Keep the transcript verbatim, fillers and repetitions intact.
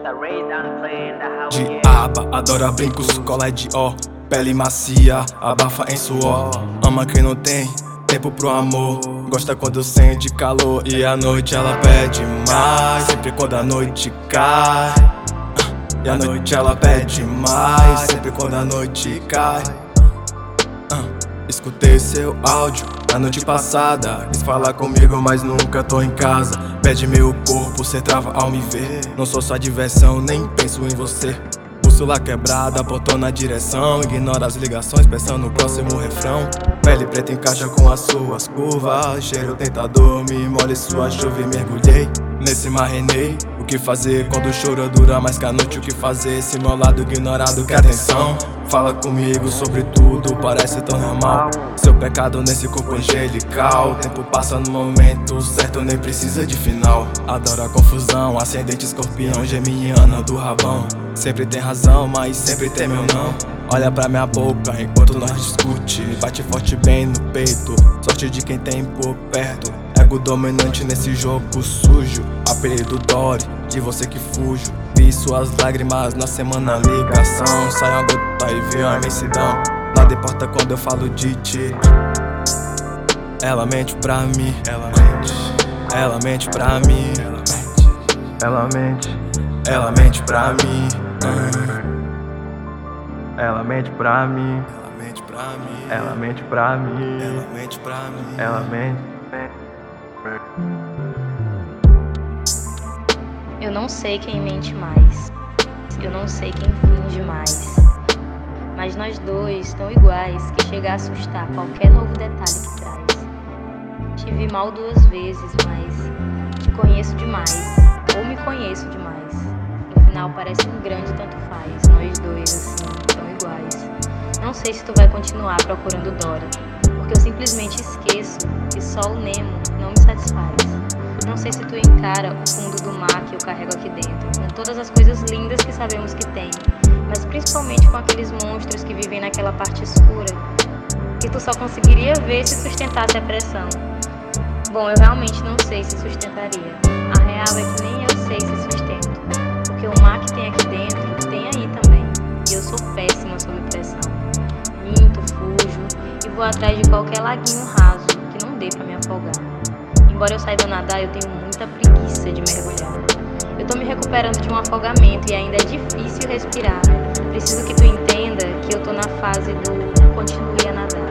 De aba, adora brincos, cola de ó, pele macia, abafa em suor. Ama quem não tem tempo pro amor, gosta quando sente calor. E à noite ela pede mais, sempre quando a noite cai. E à noite ela pede mais, sempre quando a noite cai. Escutei seu áudio na noite passada, quis falar comigo, mas nunca tô em casa. Pede meu corpo, cê trava ao me ver. Não sou só diversão, nem penso em você. Bússola quebrada, apontou na direção. Ignora as ligações, pensando no próximo refrão. Pele preta encaixa com as suas curvas. Cheiro tentador, me molhe sua chuva e mergulhei nesse mar renei. O que fazer quando o choro dura mais que a noite? O que fazer esse meu lado ignorado quer atenção? Fala comigo sobre tudo, parece tão normal. Seu pecado nesse corpo angelical. O tempo passa no momento certo, nem precisa de final. Adora a confusão, ascendente escorpião, geminiana do rabão. Sempre tem razão, mas sempre tem meu não. Olha pra minha boca enquanto nós discute. Bate forte bem no peito, sorte de quem tem por perto. Ego dominante nesse jogo sujo. Apelido Dory, de você que fujo. Vi suas lágrimas na semana ligação. Sai uma gota e viu a imensidão. Nada importa quando eu falo de ti. Ela mente pra mim, ela mente. Ela mente pra mim, ela mente. Ela mente pra mim. Ela mente pra mim. Ela mente pra mim. Ela mente pra mim. Ela mente pra mim. Ela mente. Eu não sei quem mente mais, eu não sei quem finge mais, mas nós dois tão iguais que chega a assustar qualquer novo detalhe que traz. Te vi mal duas vezes, mas te conheço demais, ou me conheço demais. No final parece um grande tanto faz, nós dois assim, tão iguais. Não sei se tu vai continuar procurando Dory, porque eu simplesmente esqueço que só o Nemo não me satisfaz. Não sei se tu encara o fundo do mar que eu carrego aqui dentro, com todas as coisas lindas que sabemos que tem, mas principalmente com aqueles monstros que vivem naquela parte escura, que tu só conseguiria ver se sustentasse a pressão. Bom, eu realmente não sei se sustentaria. A real é que nem eu sei se sustento, porque o mar que tem aqui dentro tem aí também, e eu sou péssima sob pressão. Minto, fujo e vou atrás de qualquer laguinho raso que não dê pra me afogar. Embora eu saiba nadar, eu tenho muita preguiça de mergulhar. Eu tô me recuperando de um afogamento e ainda é difícil respirar. Preciso que tu entenda que eu tô na fase do continue a nadar.